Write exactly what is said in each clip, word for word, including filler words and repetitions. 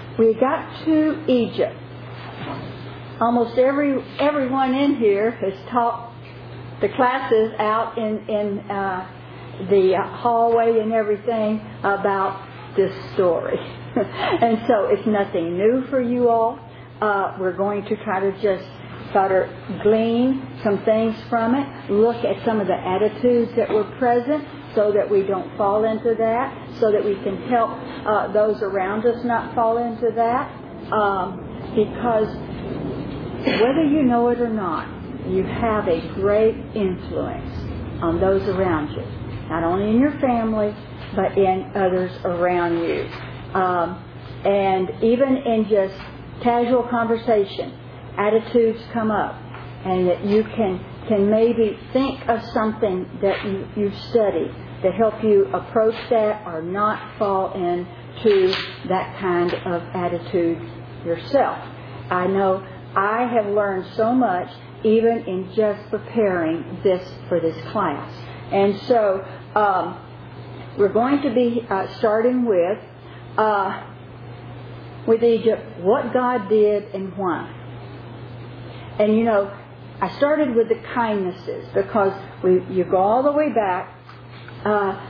we got to Egypt. Almost every everyone in here has taught the classes out in, in uh, the hallway and everything about this story. And so it's nothing new for you all. Uh, we're going to try to just sort of glean some things from it, look at some of the attitudes that were present so that we don't fall into that, so that we can help uh, those around us not fall into that. Um, because whether you know it or not, you have a great influence on those around you. Not only in your family, but in others around you. Um, and even in just casual conversation, attitudes come up, and that you can can maybe think of something that you, you've studied to help you approach that or not fall into that kind of attitude yourself. I know I have learned so much even in just preparing this for this class. And so um, we're going to be uh, starting with uh, with Egypt, what God did and why. And you know, I started with the kindnesses because we you go all the way back. Uh,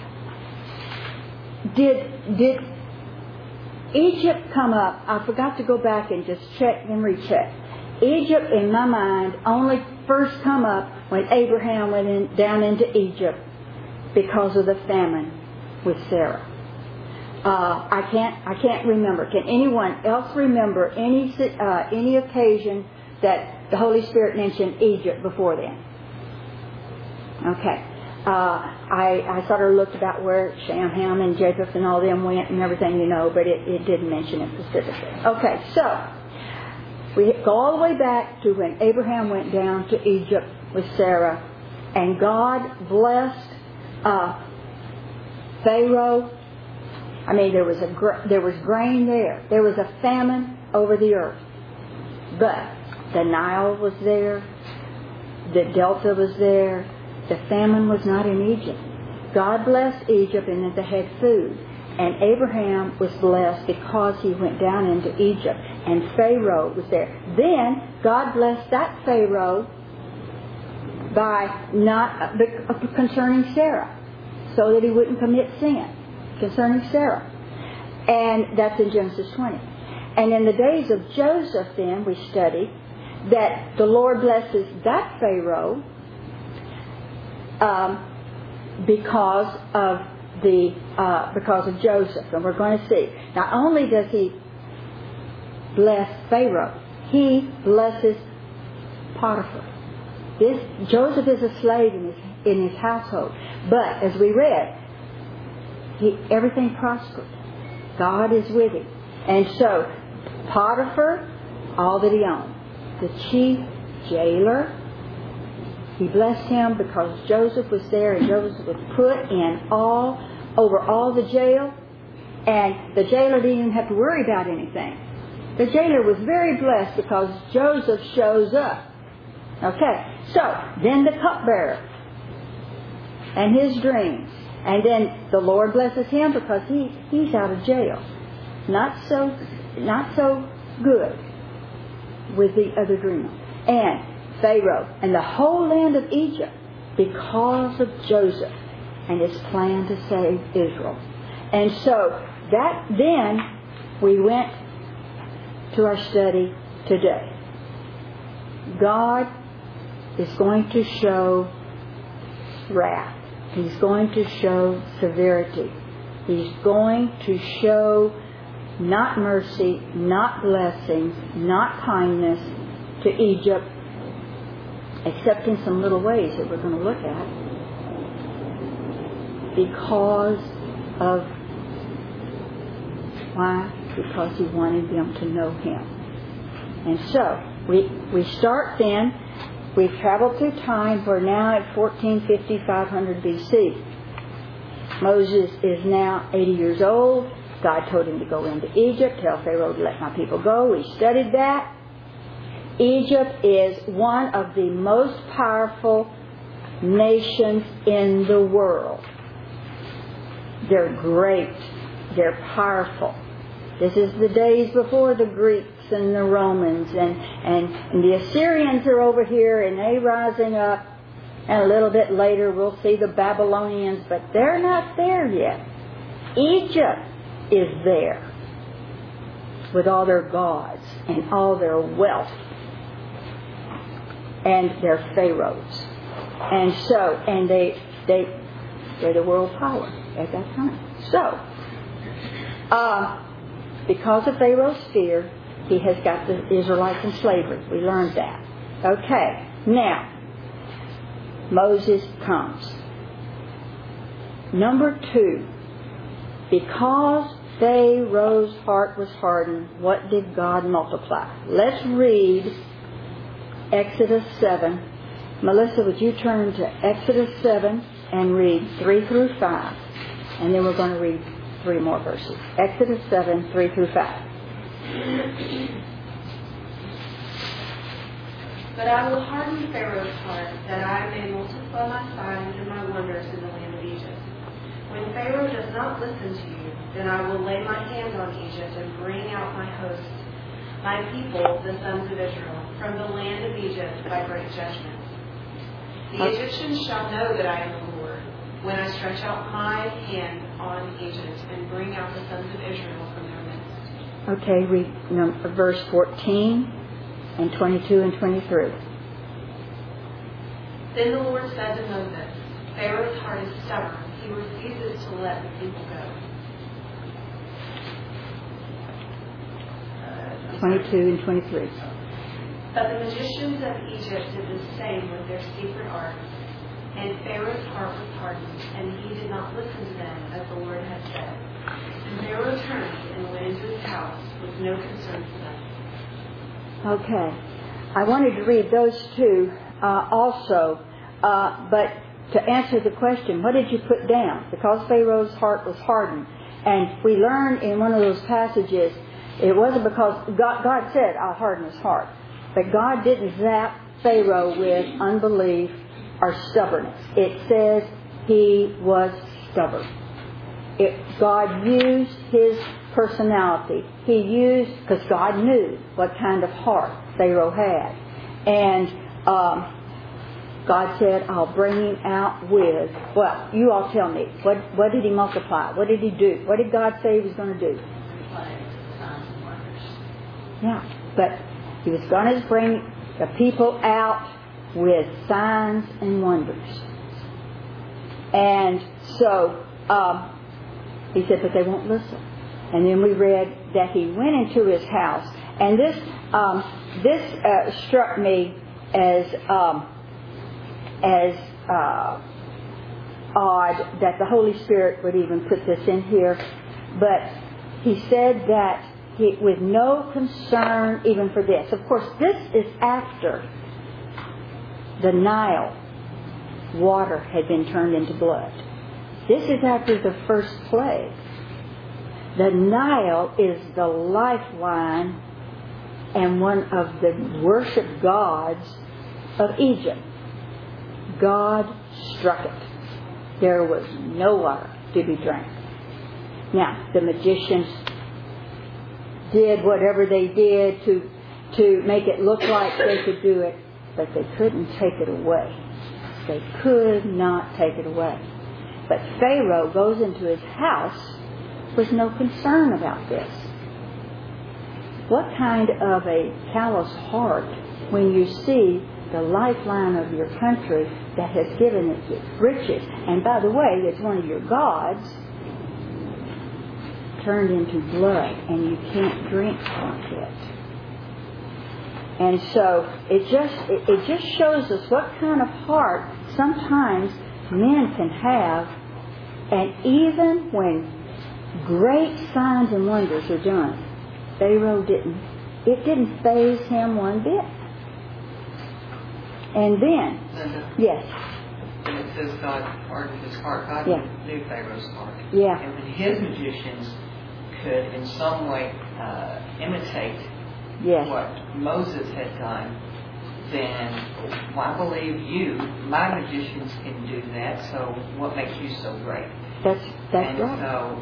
did did Egypt come up? I forgot to go back and just check and recheck. Egypt, in my mind, only first come up when Abraham went in, down into Egypt because of the famine with Sarah. Uh, I can't I can't remember. Can anyone else remember any uh, any occasion that the Holy Spirit mentioned Egypt before then? Okay. Uh, I, I sort of looked about where Shem, Ham, and Japheth and all them went and everything, you know, but it, it didn't mention it specifically. Okay, so we go all the way back to when Abraham went down to Egypt with Sarah, and God blessed uh, Pharaoh. I mean, there was a gr- there was grain there. There was a famine over the earth, but the Nile was there, the Delta was there. The famine was not in Egypt. God blessed Egypt and that they had food. And Abraham was blessed because he went down into Egypt. And Pharaoh was there. Then God blessed that Pharaoh by not uh, concerning Sarah, so that he wouldn't commit sin concerning Sarah. And that's in Genesis twenty. And in the days of Joseph, then we studied that the Lord blesses that Pharaoh Um, because of the uh, because of Joseph, and we're going to see. Not only does he bless Pharaoh, he blesses Potiphar. This Joseph is a slave in his in his household, but as we read, he everything prospered. God is with him, and so Potiphar, all that he owned, the chief jailer. He blessed him because Joseph was there, and Joseph was put in all over all the jail, and the jailer didn't even have to worry about anything. The jailer was very blessed because Joseph shows up. Okay, so then the cupbearer and his dreams, and then the Lord blesses him because he he's out of jail. Not so not so good with the other dreamer. And Pharaoh and the whole land of Egypt because of Joseph and his plan to save Israel. And so that then we went to our study today. God is going to show wrath. He's going to show severity. He's going to show not mercy, not blessings, not kindness to Egypt, except in some little ways that we're going to look at, because of, why? Because he wanted them to know him. And so, we we start then, we've traveled through time, we're now at fourteen fifty, five hundred B C. Moses is now eighty years old. God told him to go into Egypt, tell Pharaoh to let my people go. We studied that. Egypt is one of the most powerful nations in the world. They're great. They're powerful. This is the days before the Greeks and the Romans, and, and, and the Assyrians are over here, and they rising up. And a little bit later we'll see the Babylonians, but they're not there yet. Egypt is there with all their gods and all their wealth and their pharaohs. And so, and they, they, they're the world power at that time. So, uh, because of Pharaoh's fear, he has got the Israelites in slavery. We learned that. Okay, now, Moses comes. Number two, because Pharaoh's heart was hardened, what did God multiply? Let's read Exodus seven. Melissa, would you turn to Exodus seven and read three through five? And then we're going to read three more verses. Exodus seven, three through five. But I will harden Pharaoh's heart, that I may multiply my signs and my wonders in the land of Egypt. When Pharaoh does not listen to you, then I will lay my hand on Egypt and bring out my hosts, my people, the sons of Israel, from the land of Egypt by great judgment. The Egyptians shall know that I am the Lord, when I stretch out my hand on Egypt and bring out the sons of Israel from their midst. Okay, read number, verse fourteen and twenty-two and twenty-three. Then the Lord said to Moses, Pharaoh's heart is stubborn. He refuses to let the people go. twenty-two and twenty-three. But the magicians of Egypt did the same with their secret arts, and Pharaoh's heart was hardened, and he did not listen to them as the Lord had said. And Pharaoh turned and went into his house with no concern for them. Okay. I wanted to read those two uh, also, uh, but to answer the question, what did you put down? Because Pharaoh's heart was hardened. And we learned in one of those passages, it wasn't because God, God said, I'll harden his heart. But God didn't zap Pharaoh with unbelief or stubbornness. It says he was stubborn. It, God used his personality. He used, because God knew what kind of heart Pharaoh had. And um, God said, I'll bring him out with, well, you all tell me, what, what did he multiply? What did he do? What did God say he was going to do? Yeah, but he was going to bring the people out with signs and wonders. And so um, he said, but they won't listen. And then we read that he went into his house. And this um, this uh, struck me as um, as uh, odd that the Holy Spirit would even put this in here. But he said that he, with no concern even for this. Of course, this is after the Nile water had been turned into blood. This is after the first plague. The Nile is the lifeline and one of the worship gods of Egypt. God struck it. There was no water to be drank. Now, the magicians did whatever they did to, to make it look like they could do it, but they couldn't take it away. They could not take it away. But Pharaoh goes into his house with no concern about this. What kind of a callous heart when you see the lifeline of your country that has given it its riches, and by the way, it's one of your gods, turned into blood, and you can't drink from it. And so it just it, it just shows us what kind of heart sometimes men can have, and even when great signs and wonders are done, Pharaoh didn't. It didn't faze him one bit. And then, Linda, yes. when it says God hardened his heart, God Yeah. knew Pharaoh's heart. Yeah. And when his magicians could in some way uh, imitate Yes. what Moses had done, then well, I believe you, my magicians can do that, so what makes you so great? That's that's and right. so uh,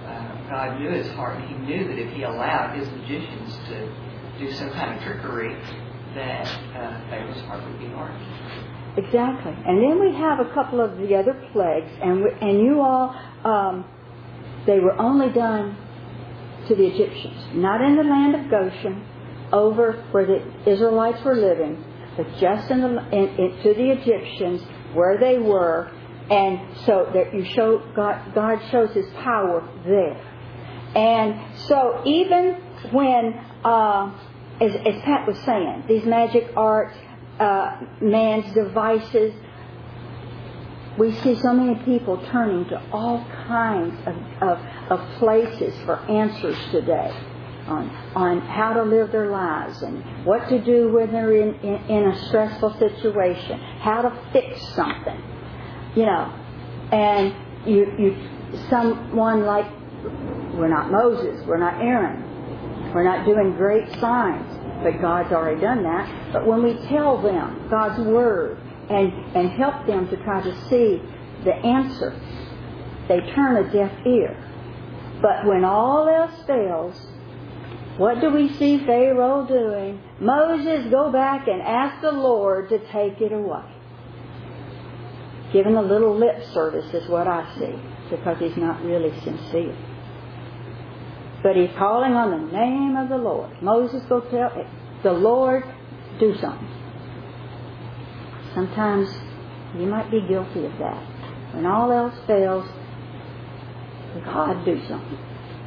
God knew his heart, and he knew that if he allowed his magicians to do some kind of trickery, that uh, Pharaoh's heart would be hardened. Exactly. And then we have a couple of the other plagues, and we, and you all, um, they were only done to the Egyptians, not in the land of Goshen, over where the Israelites were living, but just in the in, in, to the Egyptians where they were, and so that you show God. God shows His power there, and so even when, uh, as, as Pat was saying, these magic arts. Uh, man's devices. We see so many people turning to all kinds of, of, of places for answers today on on how to live their lives and what to do when they're in, in, in a stressful situation, how to fix something, you know. And you, you, someone like, we're not Moses, we're not Aaron, we're not doing great signs. But God's already done that. But when we tell them God's Word and, and help them to try to see the answer, they turn a deaf ear. But when all else fails, what do we see Pharaoh doing? Moses, go back and ask the Lord to take it away. Giving a little lip service is what I see, because he's not really sincere. But he's calling on the name of the Lord. Moses, go tell the Lord, do something. Sometimes you might be guilty of that. When all else fails, God, do something.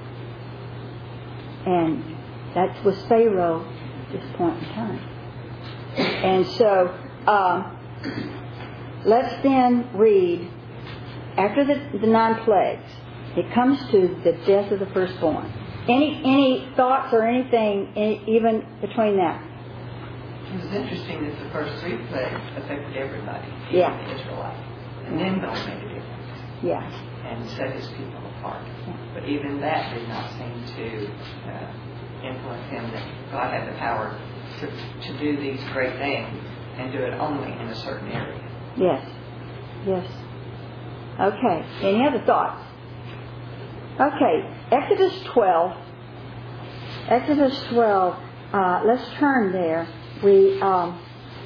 And that was Pharaoh at this point in time. And so, um, let's then read, after the, the nine plagues, it comes to the death of the firstborn. Any any thoughts or anything any, even between that? It was interesting that the first three plagues affected everybody, even yeah. the Israelites. And then God made a difference. Yeah. And set his people apart. Yeah. But even that did not seem to uh, influence him, that God had the power to, to do these great things and do it only in a certain area. Yes. Yes. Okay. Any other thoughts? Okay, Exodus twelve. Exodus twelve. Uh, let's turn there. We. Um,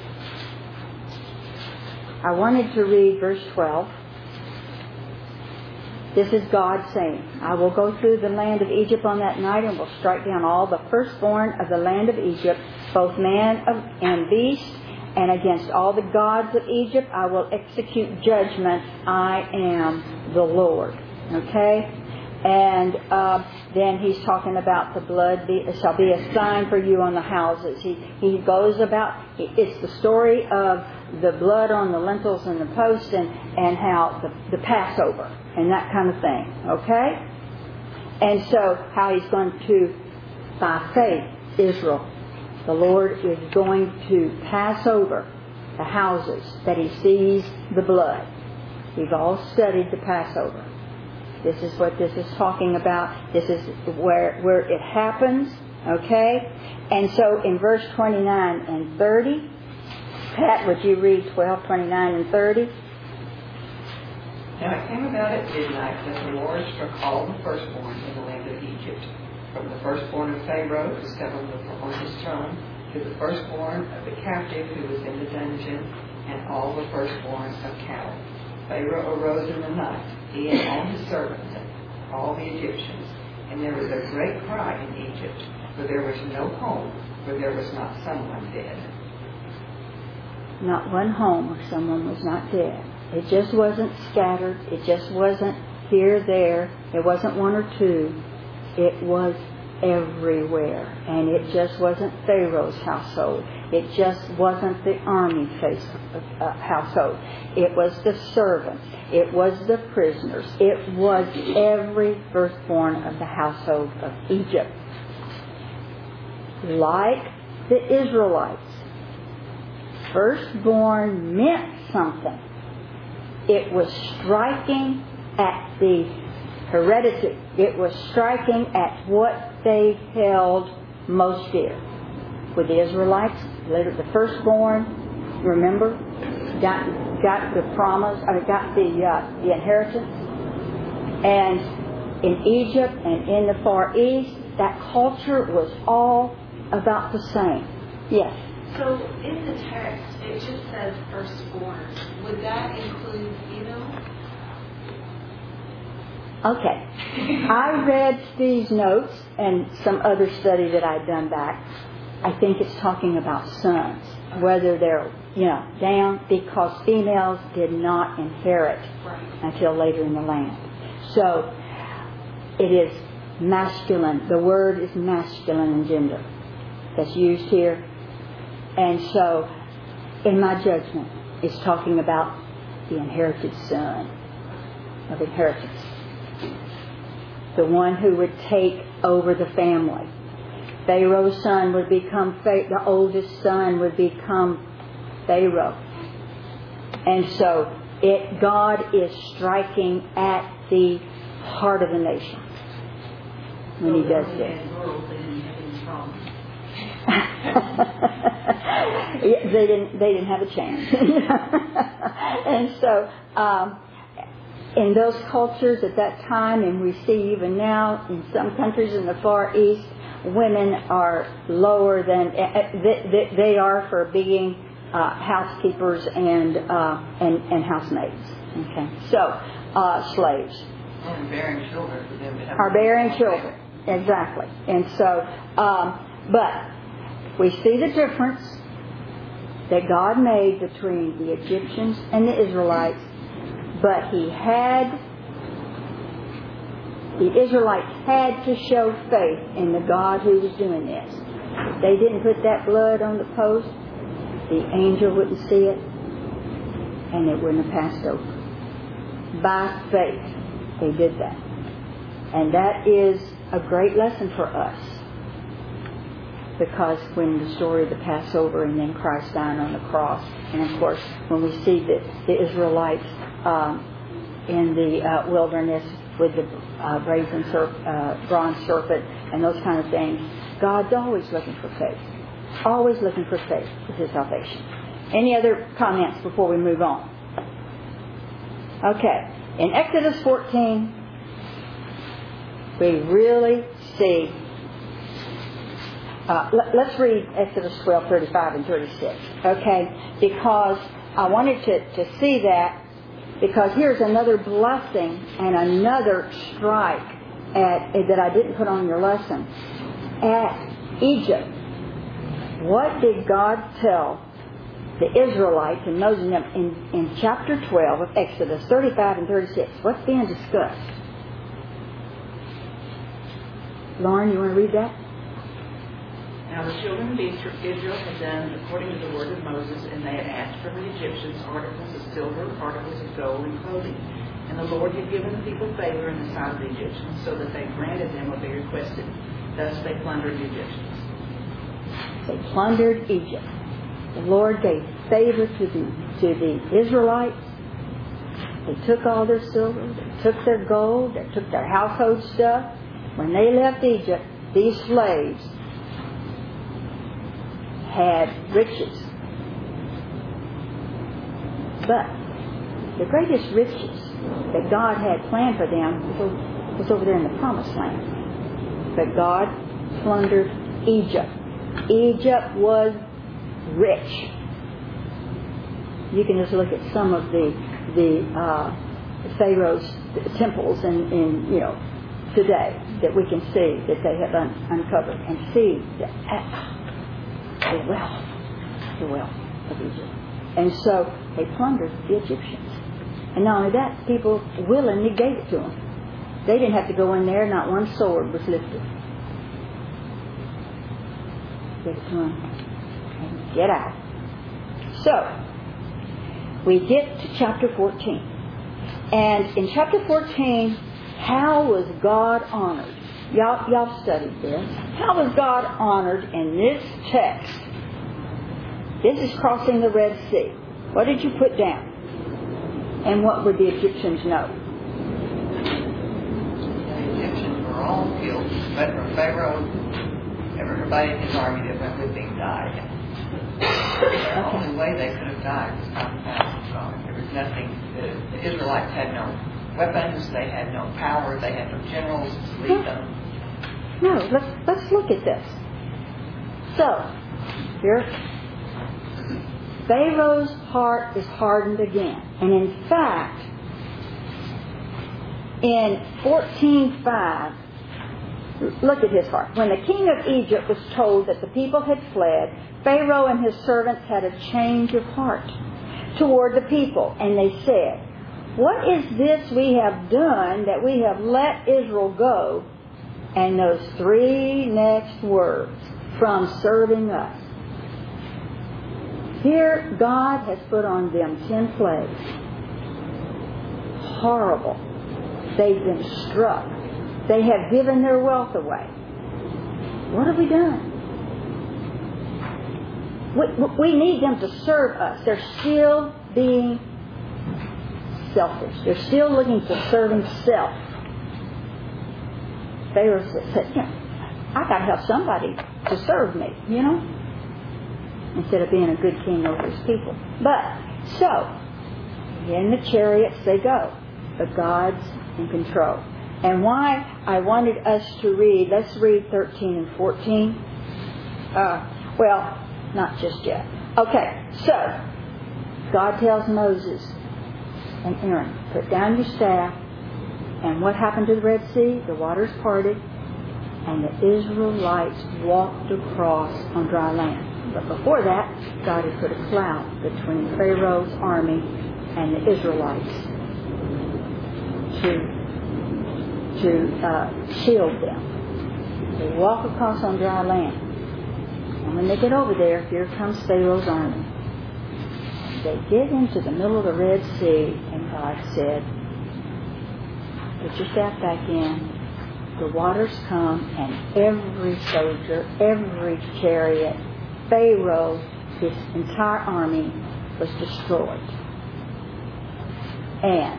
I wanted to read verse twelve. This is God saying, "I will go through the land of Egypt on that night, and will strike down all the firstborn of the land of Egypt, both man and beast, and against all the gods of Egypt I will execute judgment. I am the Lord." Okay. And uh, then he's talking about the blood be, shall be a sign for you on the houses. He he goes about, it's the story of the blood on the lintels and the posts, and, and how the, the Passover and that kind of thing. Okay? And so how he's going to, by faith, Israel, the Lord is going to pass over the houses that he sees the blood. We've all studied the Passover. This is what this is talking about. This is where where it happens, okay? And so in verse twenty-nine and thirty, Pat, would you read twelve, twenty-nine, and thirty? Now it came about at midnight that the Lord struck all the firstborn in the land of Egypt, from the firstborn of Pharaoh, who sat on, the, on his throne, to the firstborn of the captive who was in the dungeon, and all the firstborn of cattle. Pharaoh arose in the night, he and all his servants, and all the Egyptians. And there was a great cry in Egypt, for there was no home where there was not someone dead. Not one home where someone was not dead. It just wasn't scattered. It just wasn't here, there. It wasn't one or two. It was everywhere. And it just wasn't Pharaoh's household. It just wasn't the army face, uh, household. It was the servants. It was the prisoners. It was every firstborn of the household of Egypt. Like the Israelites, firstborn meant something. It was striking at the heredity. It was striking at what they held most dear. With the Israelites, later the firstborn, remember, got got the promise, I mean, got the uh, the inheritance, and in Egypt and in the Far East, that culture was all about the same. Yes? So in the text, it just says firstborn. Would that include female? Okay. I read Steve's notes and some other study that I'd done back. I think it's talking about sons, whether they're, you know, down, because females did not inherit until later in the land. So it is masculine. The word is masculine in gender that's used here. And so, in my judgment, it's talking about the inherited son of inheritance. The one who would take over the family. Pharaoh's son would become, the oldest son would become Pharaoh. And so, it God is striking at the heart of the nation when He does this. Yeah, they didn't. They didn't have a chance. And so, um, in those cultures at that time, and we see even now in some countries in the Far East, women are lower than they, they are for being uh, housekeepers and uh, and and housemaids. Okay, so uh, slaves. And bearing children for them to have. Are bearing children, exactly. And so, um, but we see the difference that God made between the Egyptians and the Israelites, but He had, the Israelites had to show faith in the God who was doing this. If they didn't put that blood on the post, the angel wouldn't see it, and it wouldn't have passed over. By faith, they did that. And that is a great lesson for us. Because when the story of the Passover and then Christ dying on the cross, and of course when we see the, the Israelites um, in the uh, wilderness with the uh, brazen serp- uh, bronze serpent and those kind of things, God's always looking for faith. Always looking for faith with His salvation. Any other comments before we move on? Okay. In Exodus fourteen, we really see. Uh, let, let's read Exodus twelve, thirty-five and thirty-six, okay? Because I wanted to, to see that, because here's another blessing and another strike at, that I didn't put on your lesson. At Egypt, what did God tell the Israelites and Moses in, in, in chapter twelve of Exodus, thirty-five and thirty-six? What's being discussed? Lauren, you want to read that? Now the children of Israel had done according to the word of Moses, and they had asked from the Egyptians articles of silver, articles of gold, and clothing. And the Lord had given the people favor in the sight of the Egyptians, so that they granted them what they requested. Thus they plundered the Egyptians. They plundered Egypt. The Lord gave favor to the to the Israelites. They took all their silver, they took their gold, they took their household stuff. When they left Egypt, these slaves had riches. But the greatest riches that God had planned for them was over there in the Promised Land. But God plundered Egypt. Egypt was rich. You can just look at some of the the uh, Pharaoh's temples in, in you know today that we can see that they have un- uncovered and see the, the wealth, the wealth of Egypt. And so they plundered the Egyptians. And not only that, people willingly gave it to them. They didn't have to go in there, not one sword was lifted. Give it to them and get out. So, we get to chapter fourteen. And in chapter fourteen, how was God honored? Y'all, y'all studied this. How was God honored in this text? This is crossing the Red Sea. What did you put down? And what would the Egyptians know? The Egyptians were all killed. But Pharaoh, everybody in his army that went with him died. The Okay. only way they could have died was by the power of God. There was nothing, the, the Israelites had no weapons, they had no power, they had no generals to lead them. No, let's, let's look at this. So, here, Pharaoh's heart is hardened again. And in fact, in fourteen five, look at his heart. When the king of Egypt was told that the people had fled, Pharaoh and his servants had a change of heart toward the people. And they said, "What is this we have done that we have let Israel go?" And those three next words, "from serving us." Here, God has put on them ten plagues. Horrible. They've been struck. They have given their wealth away. What have we done? We, we need them to serve us. They're still being selfish. They're still looking for serving self. Pharaoh said, yeah, I got to have somebody to serve me, you know, instead of being a good king over his people. But, so, in the chariots they go, but God's in control. And why I wanted us to read, let's read thirteen and fourteen. Uh, well, not just yet. Okay, so, God tells Moses and Aaron, put down your staff. And what happened to the Red Sea? The waters parted, and the Israelites walked across on dry land. But before that, God had put a cloud between Pharaoh's army and the Israelites to to uh, shield them. They walk across on dry land. And when they get over there, here comes Pharaoh's army. They get into the middle of the Red Sea, and God said, put your staff back in. The waters come, and every soldier, every chariot, Pharaoh, his entire army was destroyed. And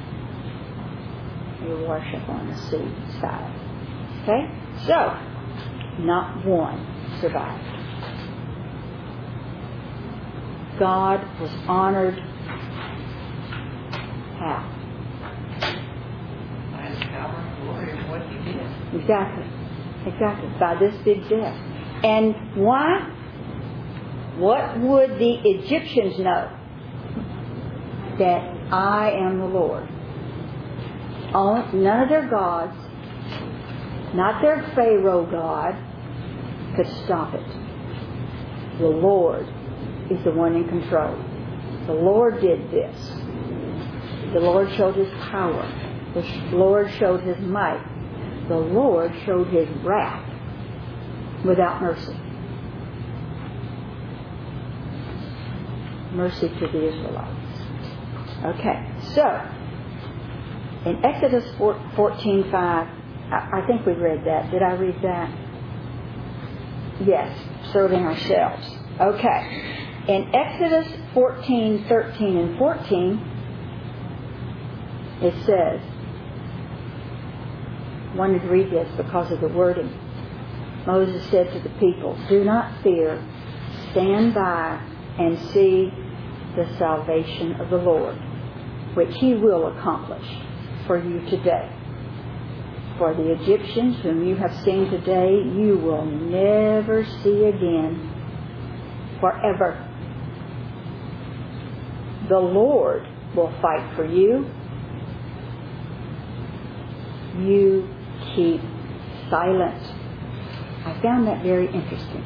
they worship on the sea side. Okay? So, not one survived. God was honored. How? By his power and glory of what he did. Exactly. Exactly. By this big death. And why? What would the Egyptians know? That I am the Lord. All, none of their gods, not their Pharaoh God, could stop it. The Lord is the one in control. The Lord did this. The Lord showed His power. The Lord showed His might. The Lord showed His wrath without mercy. Mercy to the Israelites. Okay, so in Exodus fourteen five, I think we read that. Did I read that? Yes, serving ourselves. Okay. In Exodus fourteen, thirteen, and fourteen, it says, I wanted to read this because of the wording. Moses said to the people, "Do not fear, stand by and see the salvation of the Lord, which He will accomplish for you today. For the Egyptians whom you have seen today, you will never see again forever. The Lord will fight for you. You keep silent." I found that very interesting.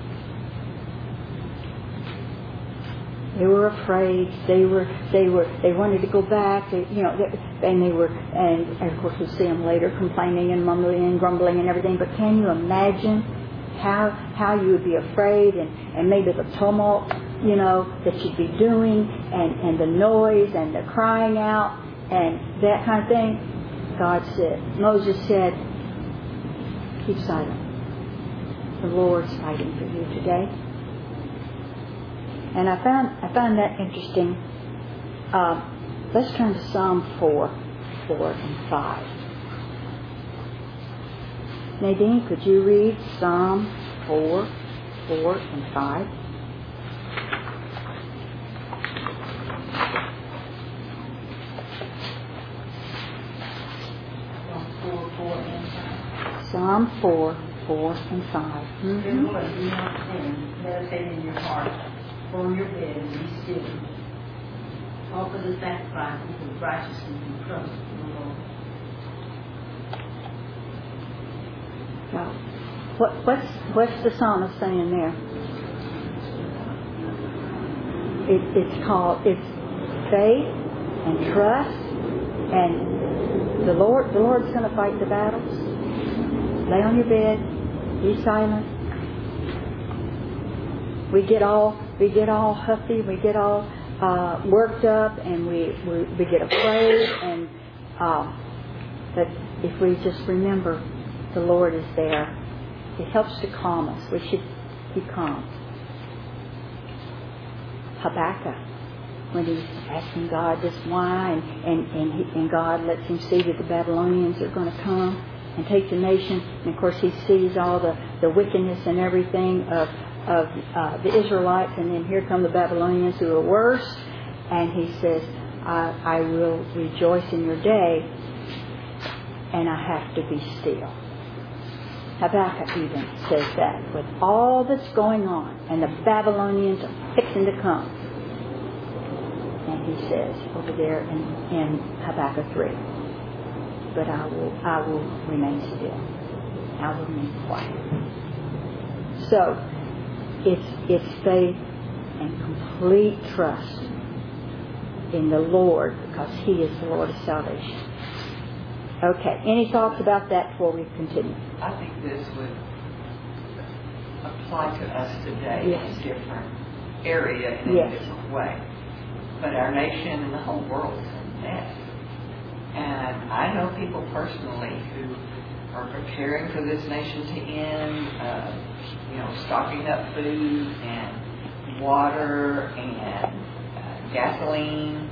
They were afraid. They were. They were. They wanted to go back. They, you know, they, and they were. And, and of course, we see them later complaining and mumbling and grumbling and everything. But can you imagine how how you would be afraid and, and maybe the tumult, you know, that you'd be doing, and, and the noise and the crying out and that kind of thing? God said. Moses said, "Keep silent. The Lord's fighting for you today." And I found I found that interesting. Uh, let's turn to Psalm four, four and five. Nadine, could you read Psalm four, four and five? Psalm four, four and five. Dear Mm-hmm. Lord, do not sin. Meditate in your heart. Form your bed and be still. Offer the sacrifices of righteousness and trust in the Lord. Well, what, what's, what's the psalmist saying there? It, it's called, it's faith and trust, and the Lord, the Lord's going to fight the battles. Lay on your bed, be silent. We get all, we get all huffy, we get all uh, worked up, and we, we, we get afraid, and uh, but if we just remember the Lord is there, it helps to calm us. We should be calm. Habakkuk, when he's asking God just why, and, and, and, he, and God lets him see that the Babylonians are going to come and take the nation. And of course he sees all the, the wickedness and everything of, of uh, the Israelites, and then here come the Babylonians who are worse. And he says, I, I will rejoice in your day, and I have to be still. Habakkuk even says that with all that's going on, and the Babylonians are fixing to come. And he says over there in, in Habakkuk three, but I will I will remain still. I will remain quiet. So it's it's faith and complete trust in the Lord, because He is the Lord of salvation. Okay, any thoughts about that before we continue? I think this would apply to us today Yes. in a different area in Yes. a different way. But our nation and the whole world is a mess. And I know people personally who are preparing for this nation to end, uh, you know, stocking up food and water and uh, gasoline,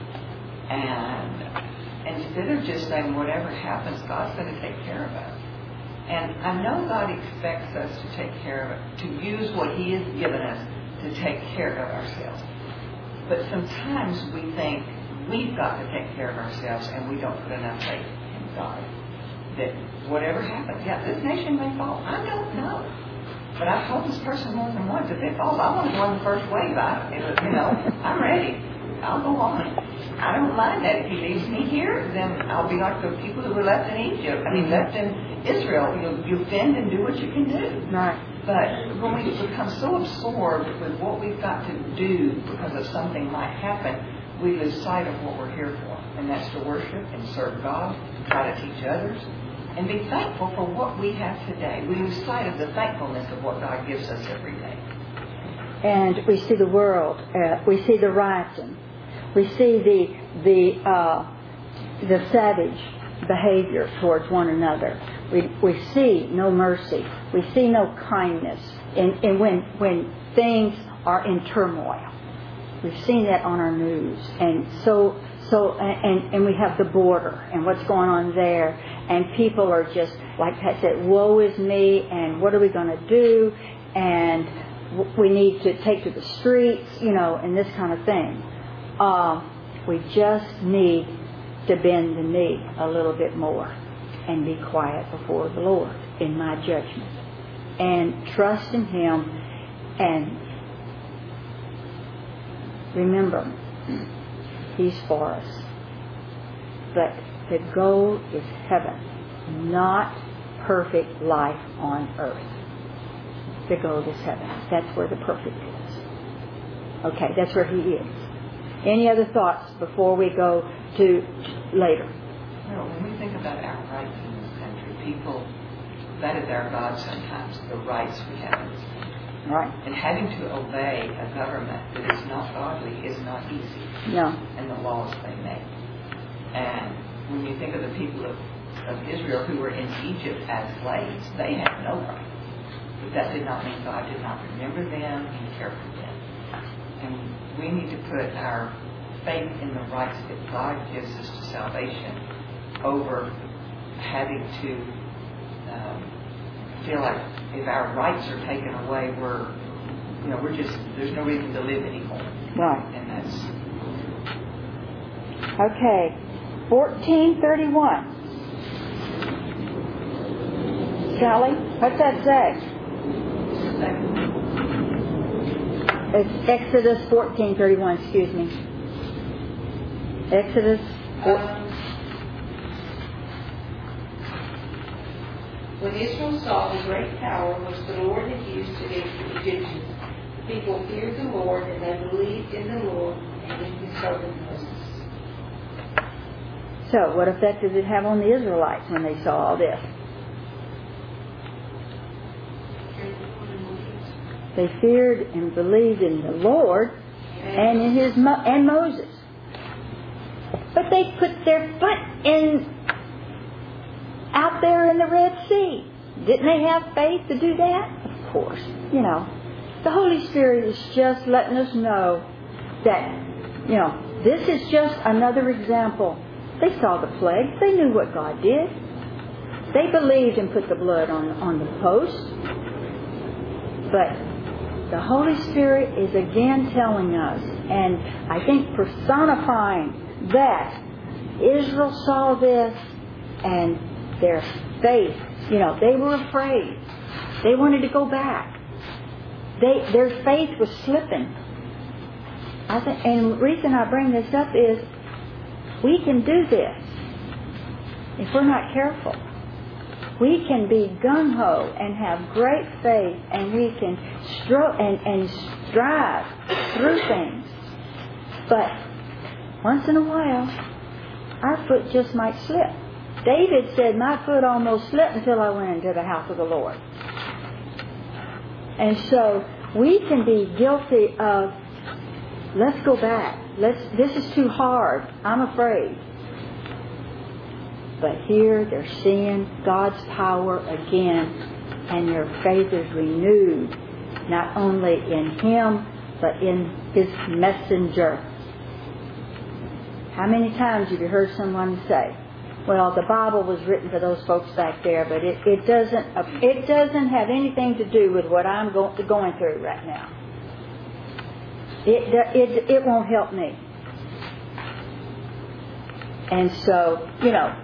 and instead of just saying whatever happens, God's going to take care of us. And I know God expects us to take care of it, to use what He has given us to take care of ourselves. But sometimes we think we've got to take care of ourselves, and we don't put enough faith in God. That whatever happens, yeah, this nation may fall. I don't know. But I've told this person more than once, if it falls, I want to go on the first wave. I, you know, I'm ready. I'll go on. I don't mind that. If He leaves me here, then I'll be like the people who were left in Egypt. I mean, left in Israel. You, you fend and do what you can do. Right. But when we become so absorbed with what we've got to do because of something might happen, we lose sight of what we're here for. And that's to worship and serve God, try to teach others, and be thankful for what we have today. We lose sight of the thankfulness of what God gives us every day. And we see the world. Uh, we see the rioting. We see the the uh, the savage behavior towards one another. We we see no mercy. We see no kindness. And, and when when things are in turmoil, we've seen that on our news. And so so and and we have the border and what's going on there. And people are just, like Pat said, woe is me. And what are we going to do? And we need to take to the streets, you know, and this kind of thing. Uh, we just need to bend the knee a little bit more and be quiet before the Lord, in my judgment, and trust in Him. And remember, He's for us. But the goal is heaven, not perfect life on earth. The goal is heaven. That's where the perfect is. Okay, that's where He is. Any other thoughts before we go to later? Well, when we think about our rights in this country, people, that is our God sometimes, the rights we have in this country. Right. And having to obey a government that is not godly is not easy. No. And the laws they make. And when you think of the people of, of Israel who were in Egypt as slaves, they had no right. But that did not mean God did not remember them and care for them. And we need to put our faith in the rights that God gives us to salvation over having to um, feel like if our rights are taken away, we're, you know, we're just, there's no reason to live anymore. Right. And that's... Okay. fourteen thirty-one. Sally, what's that say? It's Exodus fourteen thirty-one, excuse me. Exodus Um, when Israel saw the great power which the Lord had used against the Egyptians, the people feared the Lord, and they believed in the Lord and in his servant Moses. So, what effect did it have on the Israelites when they saw all this? They feared and believed in the Lord and in his Mo- and Moses. But they put their foot in out there in the Red Sea. Didn't they have faith to do that? Of course. You know, the Holy Spirit is just letting us know that, you know, this is just another example. They saw the plagues. They knew what God did. They believed and put the blood on, on the post. But the Holy Spirit is again telling us, and I think personifying that, Israel saw this and their faith, you know, they were afraid. They wanted to go back. They, their faith was slipping. I think, and the reason I bring this up is we can do this if we're not careful. We can be gung-ho and have great faith, and we can stro- and, and strive through things. But once in a while, our foot just might slip. David said, my foot almost slipped until I went into the house of the Lord. And so we can be guilty of, let's go back. Let's. This is too hard. I'm afraid. But here they're seeing God's power again, and their faith is renewed, not only in Him, but in His messenger. How many times have you heard someone say, well, the Bible was written for those folks back there, but it, it doesn't it doesn't have anything to do with what I'm go, going through right now. It, it, it won't help me. And so, you know,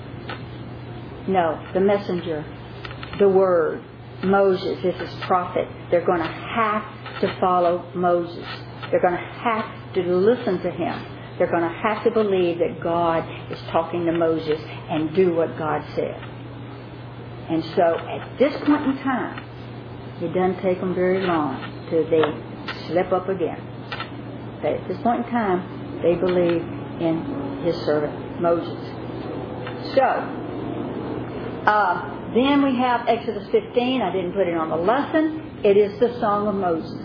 no, the messenger, the word, Moses is his prophet. They're going to have to follow Moses. They're going to have to listen to him. They're going to have to believe that God is talking to Moses and do what God said. And so at this point in time, it doesn't take them very long till they slip up again. But at this point in time, they believe in his servant Moses. So, Uh, then we have Exodus fifteen. I didn't put it on the lesson. It is the Song of Moses.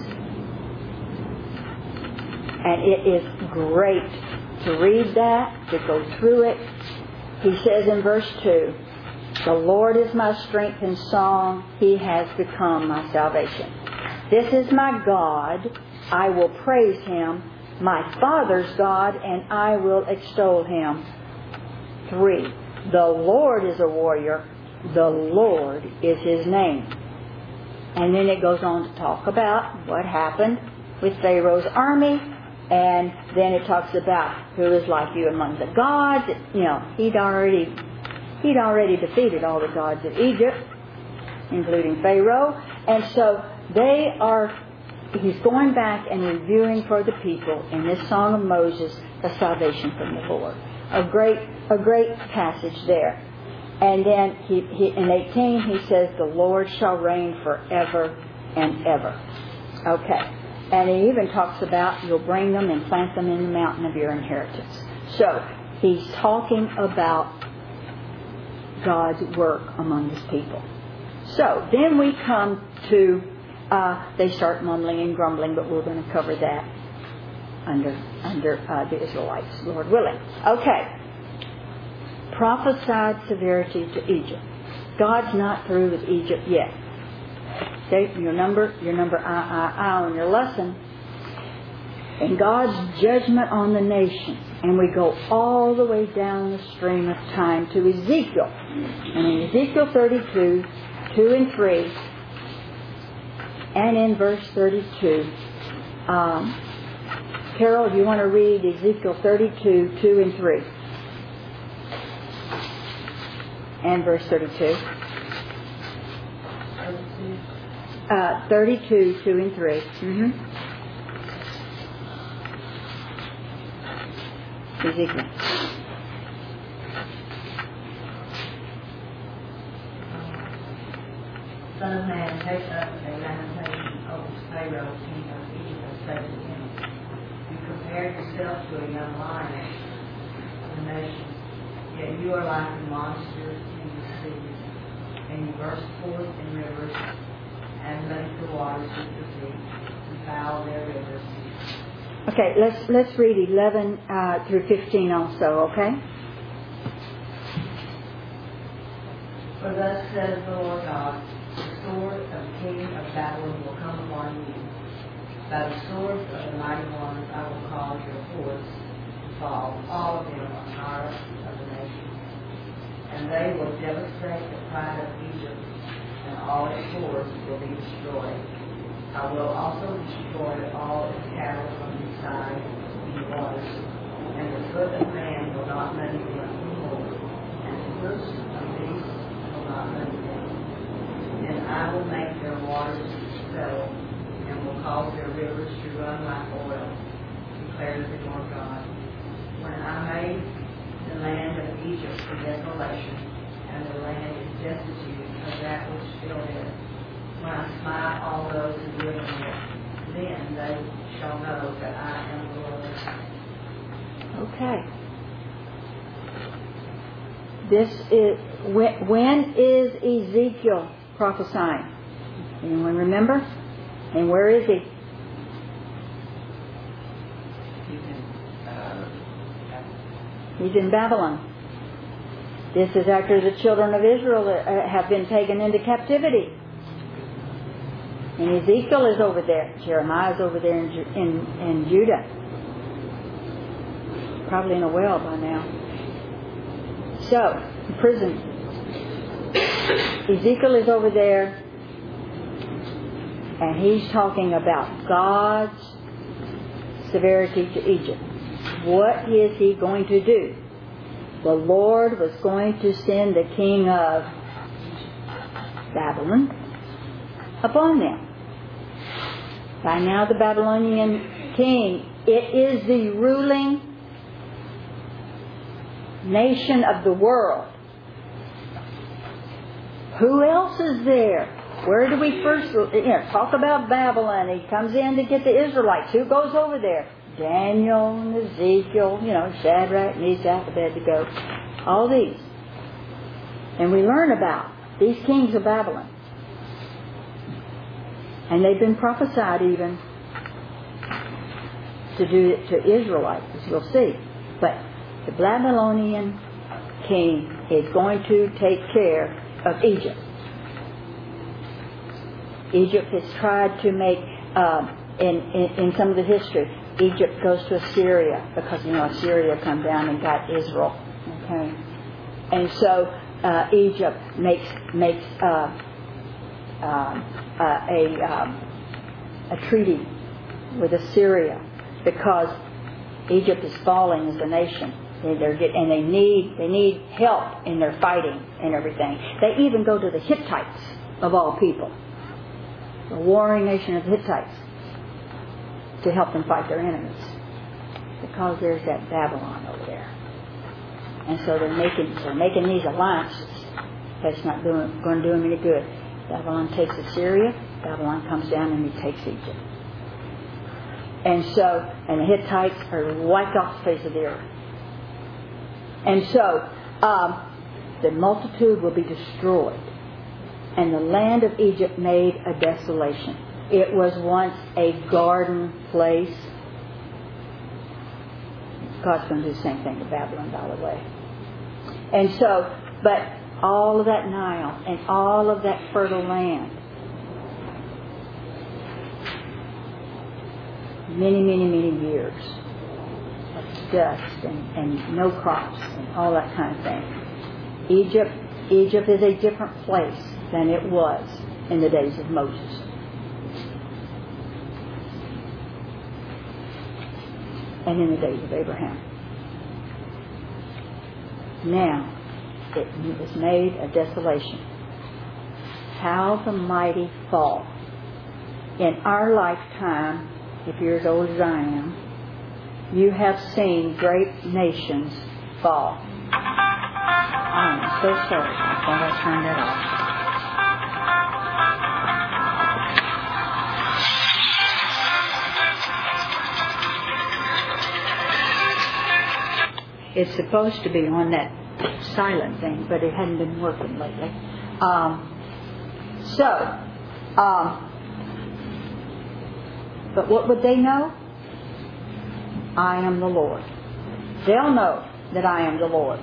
And it is great to read that, to go through it. He says in verse two, the Lord is my strength and song. He has become my salvation. This is my God. I will praise Him. My Father's God, and I will extol Him. Three, the Lord is a warrior. The Lord is His name. And then it goes on to talk about what happened with Pharaoh's army. And then it talks about who is like you among the gods. You know, he'd already he'd already defeated all the gods of Egypt, including Pharaoh. And so they are, he's going back and reviewing for the people in this Song of Moses the salvation from the Lord. A great, a great passage there. And then he, he, in eighteen he says, the Lord shall reign forever and ever. Okay. And he even talks about you'll bring them and plant them in the mountain of your inheritance. So he's talking about God's work among His people. So then we come to, uh, they start mumbling and grumbling, but we're going to cover that under, under uh, the Israelites, Lord willing. Okay. Prophesied severity to Egypt. God's not through with Egypt yet. Okay, your number, your number I, I, I on your lesson. And God's judgment on the nation. And we go all the way down the stream of time to Ezekiel. And in Ezekiel thirty-two, two and three, and in verse thirty-two, um, Carol, do you want to read Ezekiel thirty-two, two and three? And verse thirty-two. uh, thirty-two, two and three. Mm-hmm. Ezekiel. Son of man, take up a lamentation over Pharaoh, king of Egypt, and say to him, you compared yourself to a young lion of the nation, yet you are like a monster in the seas, and you burst forth in rivers, and make the waters with your feet, and foul their rivers. Okay, let's let's read eleven uh, through fifteen also, okay? For thus says the Lord God, the sword of the king of Babylon will come upon you. By the swords of the mighty ones I will cause your hordes to fall, all of them on Nara of the nation. And they will devastate the pride of Egypt, and all its hordes will be destroyed. I will also destroy all its cattle from the side of the waters, and the foot of man will not many them anymore, and the hoofs of beasts will not many them. And I will make their waters settle, and will cause their rivers to run like oil, declares the Lord God. When I made the land of Egypt for desolation, and the land is destitute of that which filled it, when I smite all those who live in it, then they shall know that I am the Lord. Okay. This is when, when is Ezekiel prophesying? Anyone remember? And where is he? He's in Babylon. This is after the children of Israel have been taken into captivity. And Ezekiel is over there. Jeremiah is over there in, in, in Judah. Probably in a well by now. So, in prison. Ezekiel is over there. And he's talking about God's severity to Egypt. What is he going to do? The Lord was going to send the king of Babylon upon them. By now the Babylonian king, it is the ruling nation of the world. Who else is there? Where do we first, you know, talk about Babylon? He comes in to get the Israelites. Who goes over there? Daniel and Ezekiel, you know, Shadrach, Meshach, Abednego, all these. And we learn about these kings of Babylon. And they've been prophesied even to do it to Israelites, as you'll see. But the Babylonian king is going to take care of Egypt. Egypt has tried to make, uh, in, in, in some of the history, Egypt goes to Assyria because, you know, Assyria come down and got Israel. Okay? And so uh, Egypt makes makes uh, uh, uh, a um, a treaty with Assyria because Egypt is falling as a nation. They, they're get, and they need they need help in their fighting and everything. They even go to the Hittites, of all people, the warring nation of the Hittites, to help them fight their enemies, because there's that Babylon over there. And so they're making they're making these alliances, but it's not doing, going to do them any good. Babylon takes Assyria, Babylon comes down and he takes Egypt. And so, and the Hittites are wiped off the face of the earth. And so, um, the multitude will be destroyed, and the land of Egypt made a desolation. It was once a garden place. God's going to do the same thing to Babylon, by the way. And so, but all of that Nile and all of that fertile land, many, many, many years of dust and, and no crops and all that kind of thing. Egypt, Egypt is a different place than it was in the days of Moses. And in the days of Abraham. Now, it was made a desolation. How the mighty fall. in our lifetime, if you're as old as I am, you have seen great nations fall. I am so sorry. I thought I turned that off. It's supposed to be on that silent thing, but it hadn't been working lately. Um, so, um, but what would they know? I am the Lord. They'll know that I am the Lord.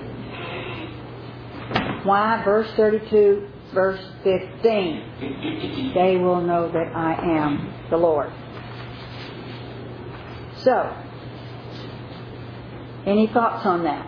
Why? Verse thirty-two, verse fifteen. They will know that I am the Lord. So, any thoughts on that?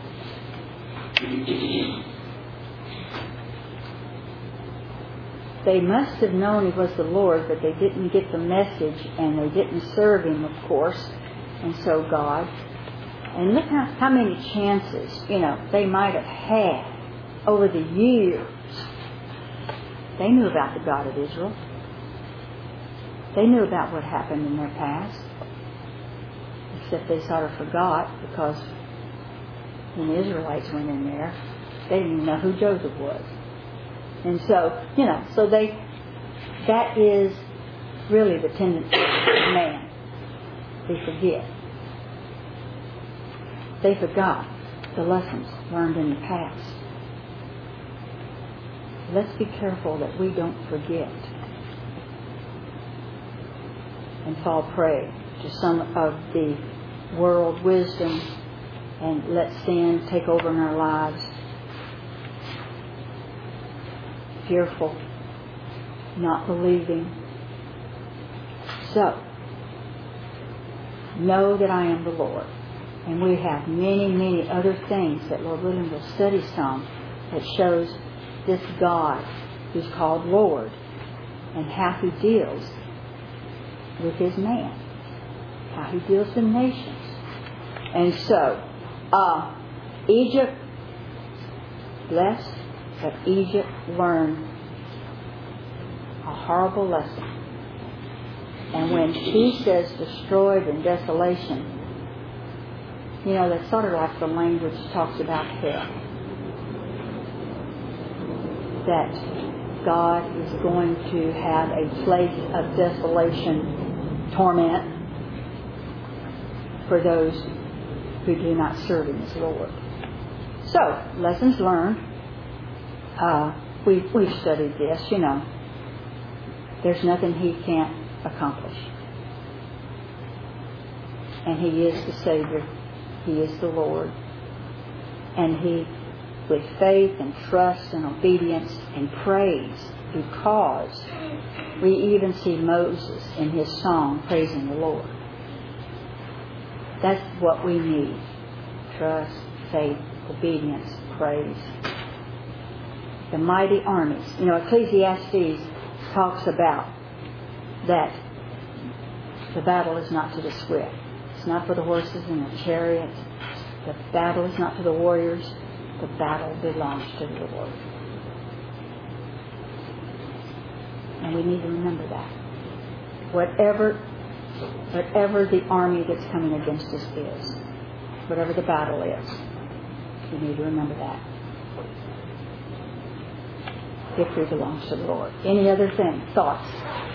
They must have known He was the Lord, but they didn't get the message, and they didn't serve Him, of course. And so God, and look how, how many chances, you know, they might have had over the years. They knew about the God of Israel. They knew about what happened in their past. Except they sort of forgot, because when the Israelites went in there, they didn't even know who Joseph was. And so, you know, so they, that is really the tendency of man. They forget. They forgot the lessons learned in the past. Let's be careful that we don't forget and fall prey to some of the world wisdom and let sin take over in our lives. Fearful, not believing. So, know that I am the Lord. And we have many, many other things that Lord willing will study some that shows this God who's called Lord and how He deals with His man, how He deals with nations. And so, uh, Egypt blessed, but Egypt learned a horrible lesson. And when she says destroyed and desolation, you know, that's sort of like the language talks about hell. That God is going to have a place of desolation, torment, for those who do not serve Him as Lord. So, lessons learned. Uh, we, we've studied this, you know. There's nothing He can't accomplish. And He is the Savior. He is the Lord. And He, with faith and trust and obedience and praise, because we even see Moses in his song praising the Lord. That's what we need. Trust, faith, obedience, praise. The mighty armies. You know, Ecclesiastes talks about that the battle is not to the swift. It's not for the horses and the chariots. The battle is not to the warriors. The battle belongs to the Lord. And we need to remember that. Whatever, whatever the army that's coming against us is, whatever the battle is, we need to remember that. Victory belongs to the Lord. Any other thing? Thoughts?